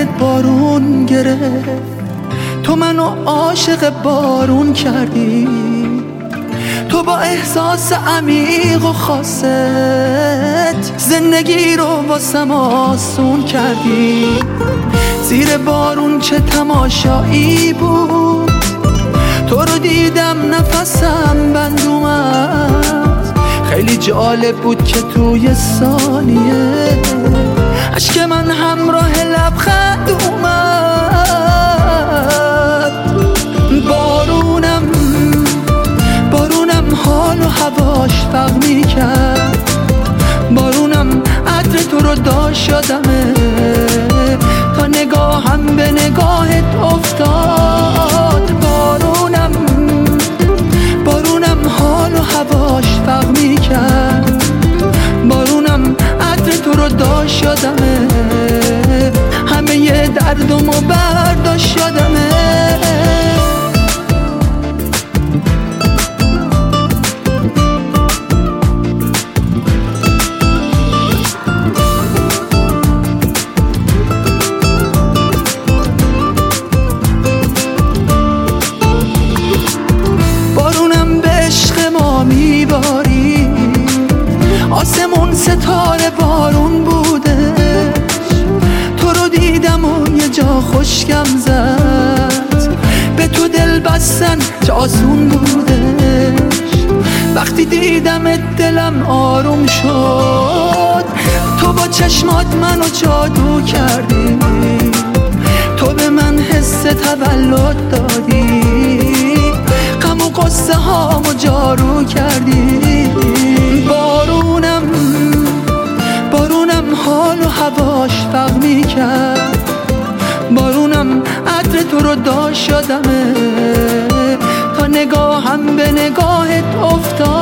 بارون گرفت، تو منو عاشق بارون کردی، تو با احساس عمیق و خاصت زندگی رو واسم آسون کردی. زیر بارون چه تماشایی بود، تو رو دیدم نفسم بند اومد. خیلی جالب بود که توی ثانیه اشک من همراه لبخند اومد. بارونم حال و هواش فرق میکرد، بارونم عطر تو رو داشت یادمه، تا نگاهم به نگاهت افتاد. بارونم حال و هواش فرق میکرد، بارونم عطر تو رو داشت یادمه، همه ی دردمو برداشت یادمه. میباری آسمون ستاره بارون بودش، تو رو دیدم و یه جا خشکم زد، به تو دل بستن چه آسون بودش. وقتی دیدم دلم آروم شد، تو با چشمات منو جادو کردی، تو به من حس تولد دادی، غم و قصه هامو جارو کردی. بارونم حال و هواش فرق میکرد، بارونم عطر تو رو داشت یادمه، تا نگاهم به نگاهت افتاد.